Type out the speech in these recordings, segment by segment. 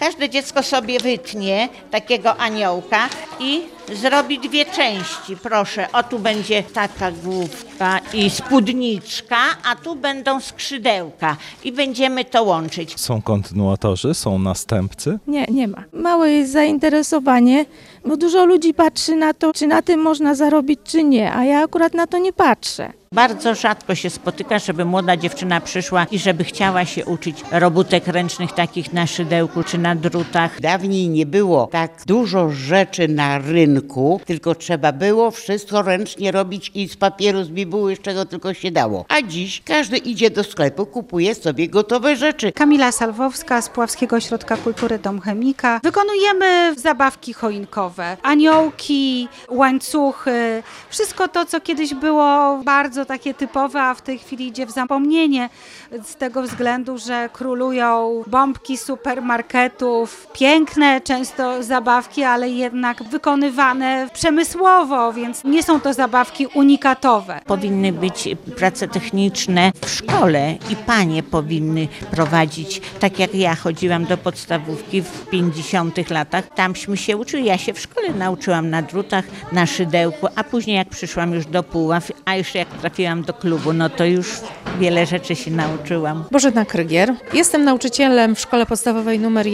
Każde dziecko sobie wytnie takiego aniołka i zrobi 2 części. Proszę, o tu będzie taka główka i spódniczka, a tu będą skrzydełka i będziemy to łączyć. Są kontynuatorzy, są następcy? Nie ma. Małe jest zainteresowanie, bo dużo ludzi patrzy na to, czy na tym można zarobić, czy nie, a ja akurat na to nie patrzę. Bardzo rzadko się spotyka, żeby młoda dziewczyna przyszła i żeby chciała się uczyć robótek ręcznych takich na szydełku czy na drutach. Dawniej nie było tak dużo rzeczy na rynku, tylko trzeba było wszystko ręcznie robić i z papieru, z bibuły, z czego tylko się dało. A dziś każdy idzie do sklepu, kupuje sobie gotowe rzeczy. Kamila Salwowska z Puławskiego Ośrodka Kultury Dom Chemika. Wykonujemy zabawki choinkowe, aniołki, łańcuchy, wszystko to, co kiedyś było bardzo takie typowe, a w tej chwili idzie w zapomnienie z tego względu, że królują bombki supermarketów, piękne często zabawki, ale jednak wykonywane przemysłowo, więc nie są to zabawki unikatowe. Powinny być prace techniczne w szkole i panie powinny prowadzić, tak jak ja chodziłam do podstawówki w 50 latach, tamśmy się uczyli. Ja się w szkole nauczyłam na drutach, na szydełku, a później jak przyszłam już do Puław, a już jak trafiłam do klubu, no to już wiele rzeczy się nauczyłam. Bożena Krygier. Jestem nauczycielem w szkole podstawowej numer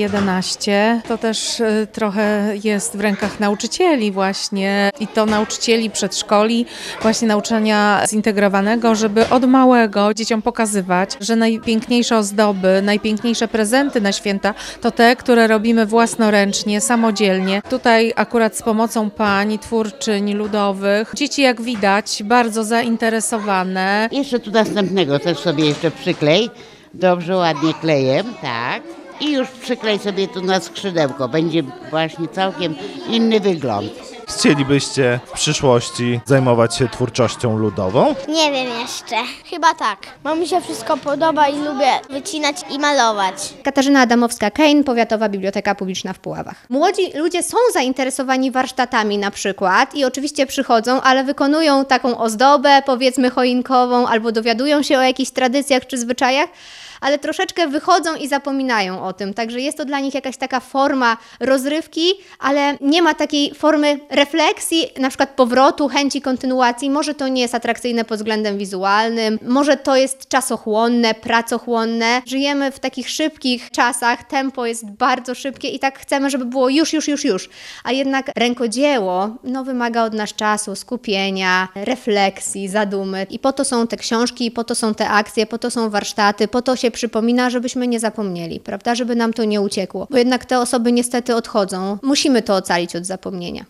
11. To też trochę jest w rękach nauczycieli właśnie i to nauczycieli przedszkoli, właśnie nauczania zintegrowanego, żeby od małego dzieciom pokazywać, że najpiękniejsze ozdoby, najpiękniejsze prezenty na święta to te, które robimy własnoręcznie, samodzielnie. Tutaj akurat z pomocą pań, twórczyń ludowych. Dzieci, jak widać, bardzo zainteresowane. Jeszcze tu następnego też sobie jeszcze przyklej. Dobrze, ładnie klejem, tak. I już przyklej sobie tu na skrzydełko. Będzie właśnie całkiem inny wygląd. Chcielibyście w przyszłości zajmować się twórczością ludową? Nie wiem jeszcze. Chyba tak. Bo mi się wszystko podoba i lubię wycinać i malować. Katarzyna Adamowska-Kejn, Powiatowa Biblioteka Publiczna w Puławach. Młodzi ludzie są zainteresowani warsztatami na przykład i oczywiście przychodzą, ale wykonują taką ozdobę, powiedzmy choinkową, albo dowiadują się o jakichś tradycjach czy zwyczajach, ale troszeczkę wychodzą i zapominają o tym. Także jest to dla nich jakaś taka forma rozrywki, ale nie ma takiej formy refleksji, na przykład powrotu, chęci kontynuacji. Może to nie jest atrakcyjne pod względem wizualnym, może to jest czasochłonne, pracochłonne. Żyjemy w takich szybkich czasach, tempo jest bardzo szybkie i tak chcemy, żeby było już. A jednak rękodzieło wymaga od nas czasu, skupienia, refleksji, zadumy. I po to są te książki, po to są te akcje, po to są warsztaty, po to się przypomina, żebyśmy nie zapomnieli, prawda, żeby nam to nie uciekło. Bo jednak te osoby niestety odchodzą. Musimy to ocalić od zapomnienia.